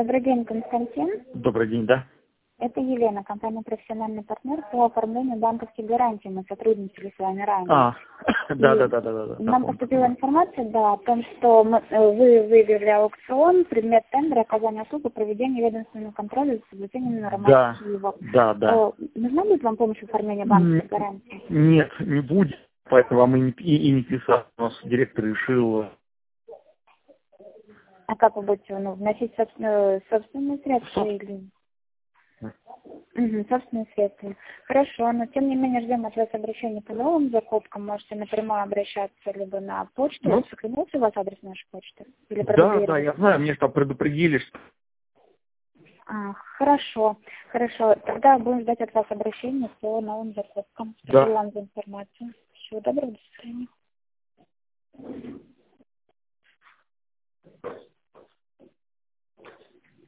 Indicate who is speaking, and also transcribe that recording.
Speaker 1: Добрый день, Константин.
Speaker 2: Добрый день, да.
Speaker 1: Это Елена, компания «Профессиональный партнер» по оформлению банковских гарантий. Мы сотрудничали с вами ранее.
Speaker 2: Да.
Speaker 1: Нам поступила информация, о том, что вы выиграли аукцион, предмет тендера, оказание услуг и проведение ведомственного контроля за соблюдением норматив Киева.
Speaker 2: Да.
Speaker 1: Нужна будет вам помощь в оформлении банковских гарантий?
Speaker 2: Нет, не будет. Поэтому вам и не писал. У нас директор решил.
Speaker 1: А как вы будете вносить собственные средства или... Собственные средства. Хорошо, но тем не менее ждем от вас обращения по новым закупкам. Можете напрямую обращаться либо на почту. Сохранился у вас адрес нашей почты? Или
Speaker 2: Да, я знаю, мне там предупредили, что...
Speaker 1: Хорошо. Тогда будем ждать от вас обращения по новым закупкам. Спасибо вам за информацию. Всего доброго, до свидания.